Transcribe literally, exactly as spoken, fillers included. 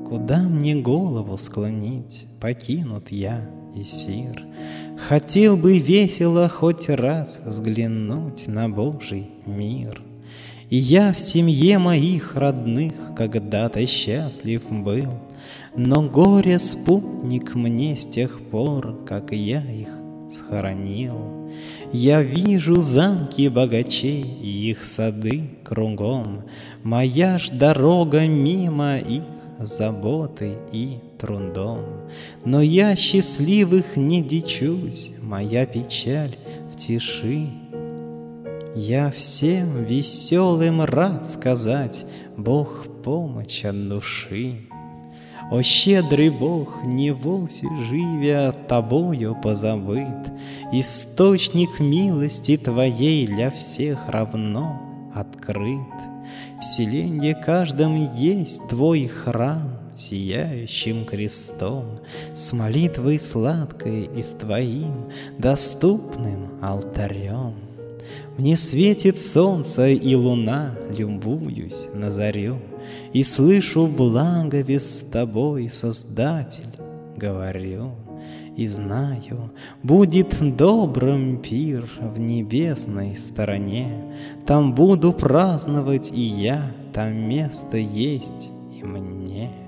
Куда мне голову склонить? Покинут я и сир. Хотел бы весело хоть раз взглянуть на Божий мир. И я в семье моих родных когда-то счастлив был, но горе спутник мне с тех пор, как я их схоронил. Я вижу замки богачей и их сады кругом, моя ж дорога мимо их заботой и трудом. Но я счастливых не дичусь, моя печаль в тиши. Я всем веселым рад сказать: Бог помощь от души. О щедрый Бог, не вовсе живя тобою позабыт, источник милости твоей для всех равно открыт. В селенье каждом есть твой храм сияющим крестом, с молитвой сладкой и с твоим доступным алтарем. Мне светит солнце и луна, любуюсь на зарю, и слышу благовест с тобой, Создатель, говорю. И знаю, будет добрым пир в небесной стороне, там буду праздновать и я, там место есть и мне.